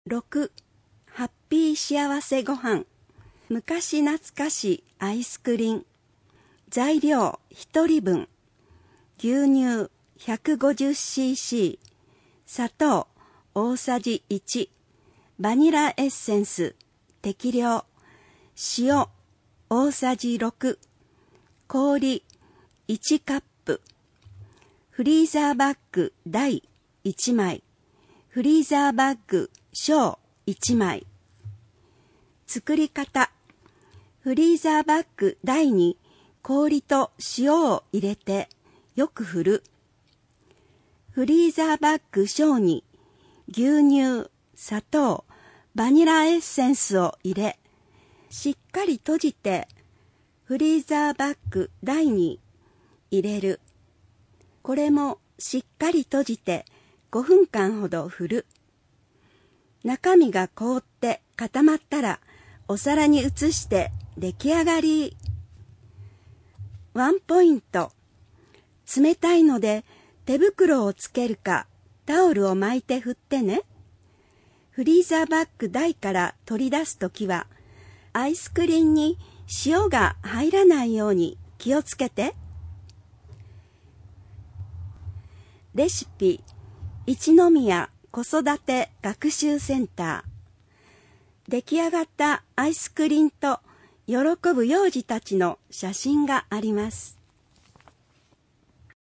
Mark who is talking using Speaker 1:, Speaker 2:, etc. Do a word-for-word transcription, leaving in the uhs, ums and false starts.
Speaker 1: ろく. ハッピー幸せごはん。昔懐かしアイスクリン。材料ひとりぶん。牛乳 ひゃくごじゅっシーシー。砂糖大さじいち。バニラエッセンス適量。塩大さじろく。氷いちカップ。フリーザーバッグ大いちまい。フリーザーバッグ小いちまい。作り方。フリーザーバッグ大に氷と塩を入れてよく振る。フリーザーバッグ小に牛乳、砂糖、バニラエッセンスを入れ、しっかり閉じてフリーザーバッグ大に入れる。これもしっかり閉じてごふんかんほど振る。中身が凍って固まったらお皿に移して出来上がり。ワンポイント。冷たいので手袋をつけるかタオルを巻いて振ってね。フリーザーバッグ大から取り出すときはアイスクリンに塩が入らないように気をつけて。レシピ一宮子育て学習センター。出来上がったアイスクリンと喜ぶ幼児たちの写真があります。